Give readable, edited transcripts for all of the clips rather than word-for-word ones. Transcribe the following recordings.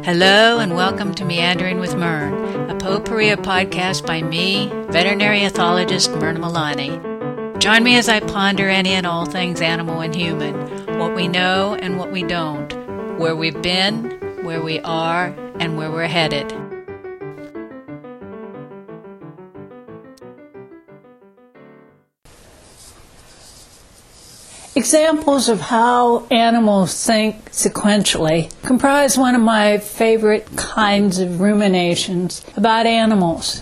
Hello and welcome to Meandering with Mern, a potpourri podcast by me, veterinary ethologist Myrna Milani. Join me as I ponder any and all things animal and human, what we know and what we don't, where we've been, where we are, and where we're headed. Examples of how animals think sequentially comprise one of my favorite kinds of ruminations about animals.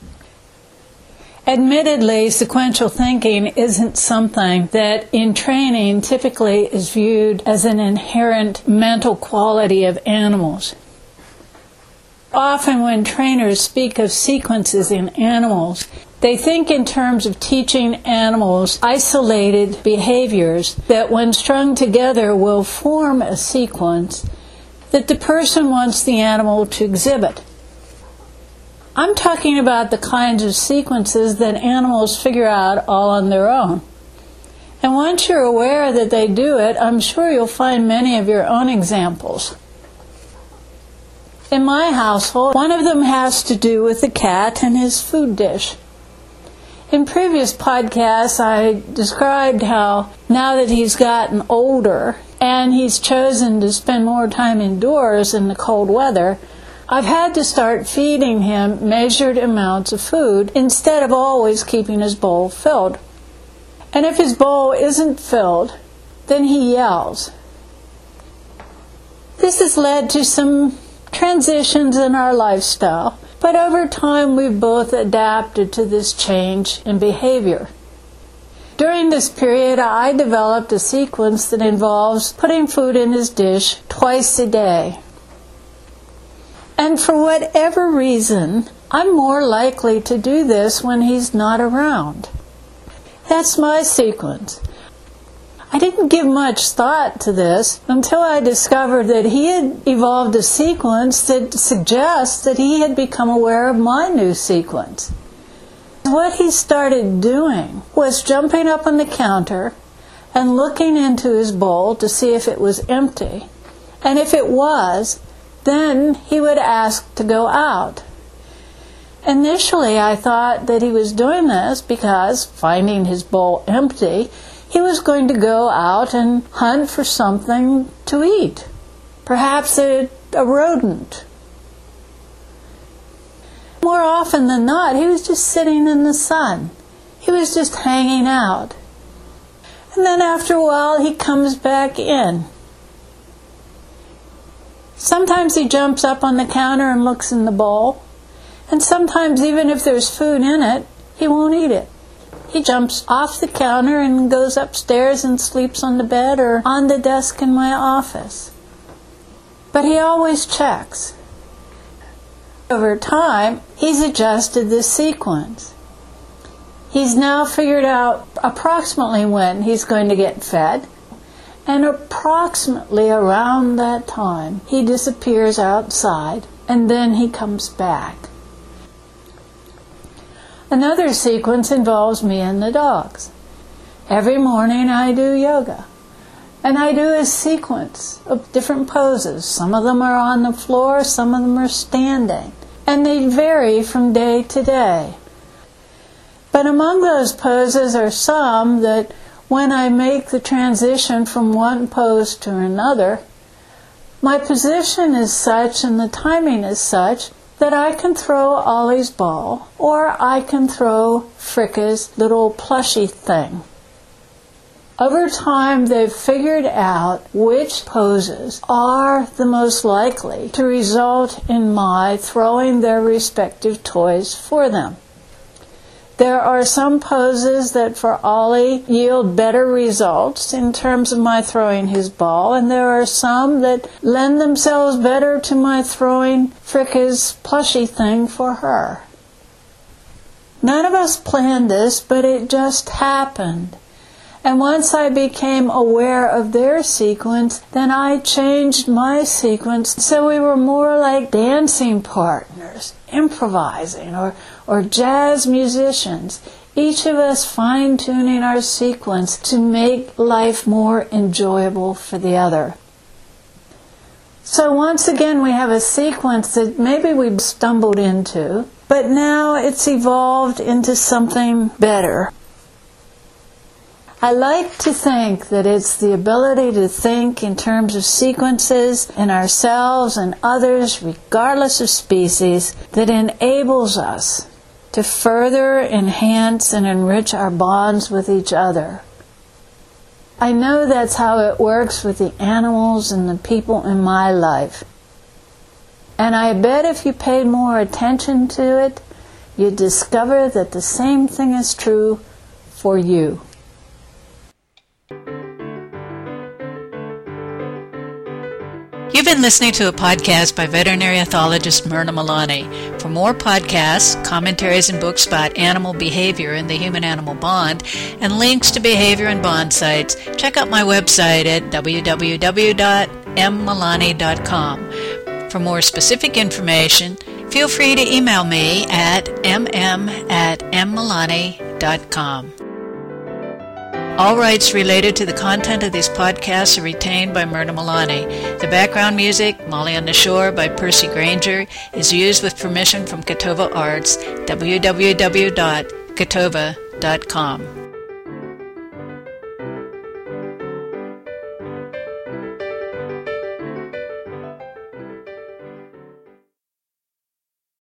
Admittedly, sequential thinking isn't something that in training typically is viewed as an inherent mental quality of animals. Often when trainers speak of sequences in animals, they think in terms of teaching animals isolated behaviors that when strung together will form a sequence that the person wants the animal to exhibit. I'm talking about the kinds of sequences that animals figure out all on their own. And once you're aware that they do it, I'm sure you'll find many of your own examples. In my household, one of them has to do with the cat and his food dish. In previous podcasts, I described how now that he's gotten older and he's chosen to spend more time indoors in the cold weather, I've had to start feeding him measured amounts of food instead of always keeping his bowl filled. And if his bowl isn't filled, then he yells. This has led to some transitions in our lifestyle, but over time we've both adapted to this change in behavior. During this period, I developed a sequence that involves putting food in his dish twice a day. And for whatever reason, I'm more likely to do this when he's not around. That's my sequence. I didn't give much thought to this until I discovered that he had evolved a sequence that suggests that he had become aware of my new sequence. What he started doing was jumping up on the counter and looking into his bowl to see if it was empty. And if it was, then he would ask to go out. Initially, I thought that he was doing this because, finding his bowl empty, he was going to go out and hunt for something to eat, perhaps a rodent. More often than not, he was just sitting in the sun. He was just hanging out. And then after a while, he comes back in. Sometimes he jumps up on the counter and looks in the bowl, and sometimes even if there's food in it, he won't eat it. He jumps off the counter and goes upstairs and sleeps on the bed or on the desk in my office. But he always checks. Over time, he's adjusted this sequence. He's now figured out approximately when he's going to get fed, and approximately around that time, he disappears outside, and then he comes back. Another sequence involves me and the dogs. Every morning I do yoga, and I do a sequence of different poses. Some of them are on the floor, some of them are standing, and they vary from day to day. But among those poses are some that when I make the transition from one pose to another, my position is such and the timing is such that I can throw Ollie's ball, or I can throw Fricka's little plushy thing. Over time, they've figured out which poses are the most likely to result in my throwing their respective toys for them. There are some poses that for Ollie yield better results in terms of my throwing his ball, and there are some that lend themselves better to my throwing Fricka's plushy thing for her. None of us planned this, but it just happened. And once I became aware of their sequence, then I changed my sequence so we were more like dancing partners, improvising, or jazz musicians, each of us fine-tuning our sequence to make life more enjoyable for the other. So once again, we have a sequence that maybe we stumbled into, but now it's evolved into something better. I like to think that it's the ability to think in terms of sequences in ourselves and others, regardless of species, that enables us to further enhance and enrich our bonds with each other. I know that's how it works with the animals and the people in my life. And I bet if you paid more attention to it, you'd discover that the same thing is true for you. You've been listening to a podcast by veterinary ethologist Myrna Milani. For more podcasts, commentaries, and books about animal behavior and the human-animal bond, and links to behavior and bond sites, check out my website at www.mmilani.com. For more specific information, feel free to email me at mm@mmilani.com. All rights related to the content of these podcasts are retained by Myrna Milani. The background music, Molly on the Shore by Percy Granger, is used with permission from Catova Arts, www.catova.com.